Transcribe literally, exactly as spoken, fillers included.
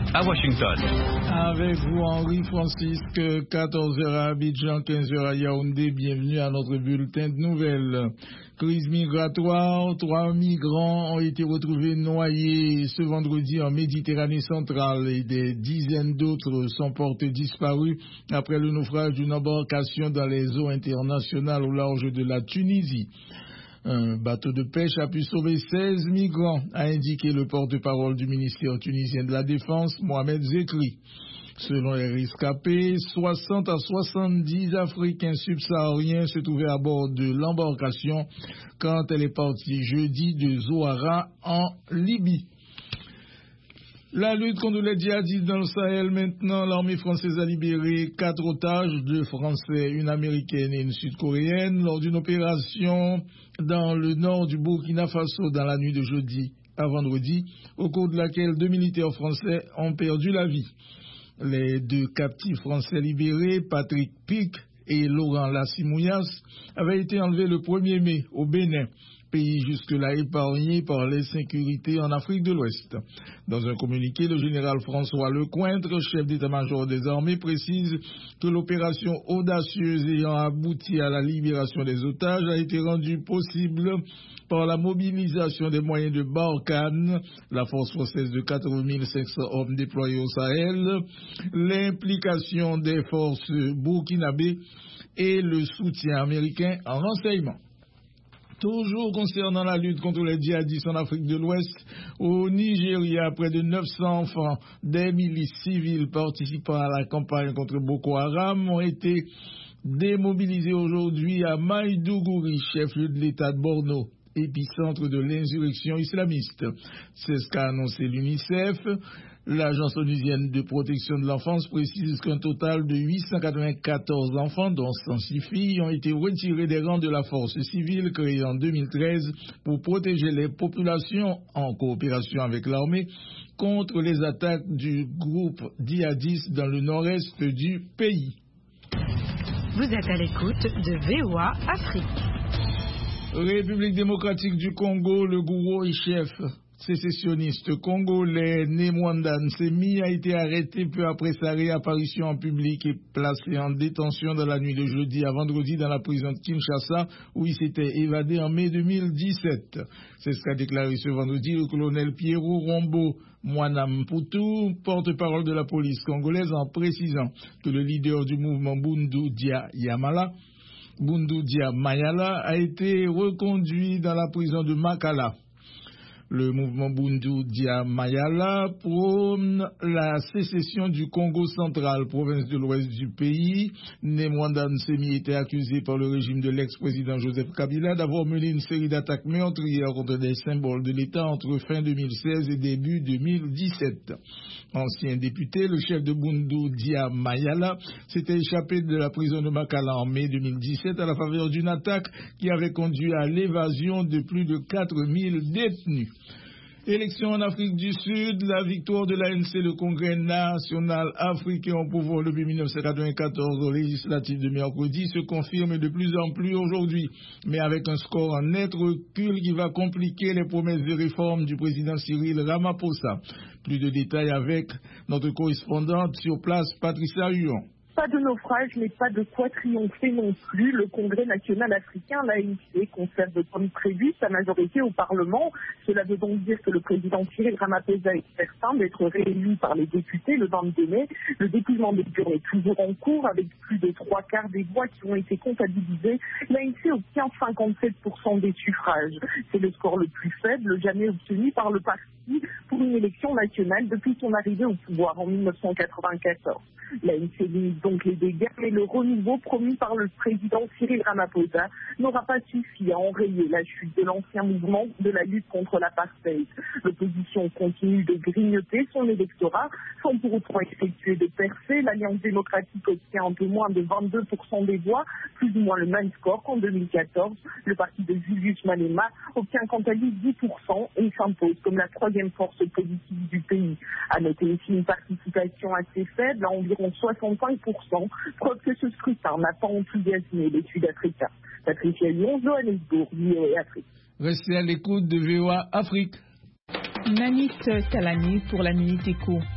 à Washington. Avec vous, Henri Francisque, quatorze heures à Abidjan, quinze heures à Yaoundé. Bienvenue à notre bulletin de nouvelles. Crise migratoire, trois migrants ont été retrouvés noyés ce vendredi en Méditerranée centrale et des dizaines d'autres sont portés disparus après le naufrage d'une embarcation dans les eaux internationales au large de la Tunisie. Un bateau de pêche a pu sauver seize migrants, a indiqué le porte-parole du ministère tunisien de la Défense, Mohamed Zekri. Selon les rescapés, soixante à soixante-dix Africains subsahariens se trouvaient à bord de l'embarcation quand elle est partie jeudi de Zouara en Libye. La lutte contre les djihadistes dans le Sahel maintenant, l'armée française a libéré quatre otages, deux Français, une Américaine et une Sud-Coréenne, lors d'une opération dans le nord du Burkina Faso dans la nuit de jeudi à vendredi, au cours de laquelle deux militaires français ont perdu la vie. Les deux captifs français libérés, Patrick Pic et Laurent Lassimouyas, avaient été enlevés le premier mai au Bénin, pays jusque-là épargné par l'insécurité en Afrique de l'Ouest. Dans un communiqué, le général François Lecointre, chef d'état-major des armées, précise que l'opération audacieuse ayant abouti à la libération des otages a été rendue possible par la mobilisation des moyens de Barkhane, la force française de quatre mille cinq cents hommes déployés au Sahel, l'implication des forces burkinabées et le soutien américain en renseignement. Toujours concernant la lutte contre les djihadistes en Afrique de l'Ouest, au Nigeria, près de neuf cents enfants des milices civiles participant à la campagne contre Boko Haram ont été démobilisés aujourd'hui à Maïdougouri, chef-lieu de l'État de Borno, épicentre de l'insurrection islamiste. C'est ce qu'a annoncé l'UNICEF. L'agence onusienne de protection de l'enfance précise qu'un total de huit cent quatre-vingt-quatorze enfants, dont cent six filles, ont été retirés des rangs de la force civile créée en deux mille treize pour protéger les populations en coopération avec l'armée contre les attaques du groupe djihadiste dans le nord-est du pays. Vous êtes à l'écoute de V O A Afrique. République démocratique du Congo, le gourou et chef sécessionniste congolais Nemwanda Nsemi a été arrêté peu après sa réapparition en public et placé en détention dans la nuit de jeudi à vendredi dans la prison de Kinshasa où il s'était évadé en mai deux mille dix-sept. C'est ce qu'a déclaré ce vendredi le colonel Pierrot Rombo Mwanamputu, porte-parole de la police congolaise, en précisant que le leader du mouvement Bundu Dia Yamala Bundu Dia Mayala a été reconduit dans la prison de Makala. Le mouvement Bundu Dia Mayala prône la sécession du Congo central, province de l'ouest du pays. Nemwanda Nsemi était accusé par le régime de l'ex-président Joseph Kabila d'avoir mené une série d'attaques meurtrières contre des symboles de l'État entre fin deux mille seize et début deux mille dix-sept. Ancien député, le chef de Bundu Dia Mayala s'était échappé de la prison de Makala en mai deux mille dix-sept à la faveur d'une attaque qui avait conduit à l'évasion de plus de quatre mille détenus. Élection en Afrique du Sud, la victoire de l'A N C, le Congrès national africain au pouvoir depuis mille neuf cent quatre-vingt-quatorze aux législatives de mercredi, se confirme de plus en plus aujourd'hui, mais avec un score en net recul qui va compliquer les promesses de réforme du président Cyril Ramaphosa. Plus de détails avec notre correspondante sur place, Patricia Huon. Pas de naufrage, mais pas de quoi triompher non plus. Le Congrès national africain, l'A N C, conserve comme prévu sa majorité au Parlement. Cela veut donc dire que le président Cyril Ramaphosa est certain d'être réélu par les députés le vingt-deux mai. Le dépouillement des urnes est toujours en cours avec plus de trois quarts des voix qui ont été comptabilisées. L'A N C obtient cinquante-sept pour cent des suffrages. C'est le score le plus faible jamais obtenu par le parti pour une élection nationale depuis son arrivée au pouvoir en mille neuf cent quatre-vingt-quatorze. L'A N C limite donc les dégâts, mais le renouveau promis par le président Cyril Ramaphosa n'aura pas suffi à enrayer la chute de l'ancien mouvement de la lutte contre l'apartheid. L'opposition continue de grignoter son électorat sans pour autant effectuer de percées. L'Alliance démocratique obtient un peu moins de vingt-deux pour cent des voix, plus ou moins le même score qu'en deux mille quatorze. Le parti de Julius Malema obtient quant à lui dix pour cent et s'impose comme la troisième force politique du pays. À noter aussi une participation assez faible, à environ soixante-cinq pour cent, preuve que ce scrutin n'a pas enthousiasmé les Sud-Africains. Patricia Lyon, Johannesburg, V O A Afrique. Restez à l'écoute de V O A Afrique. Nanit Talani pour la Minute Éco.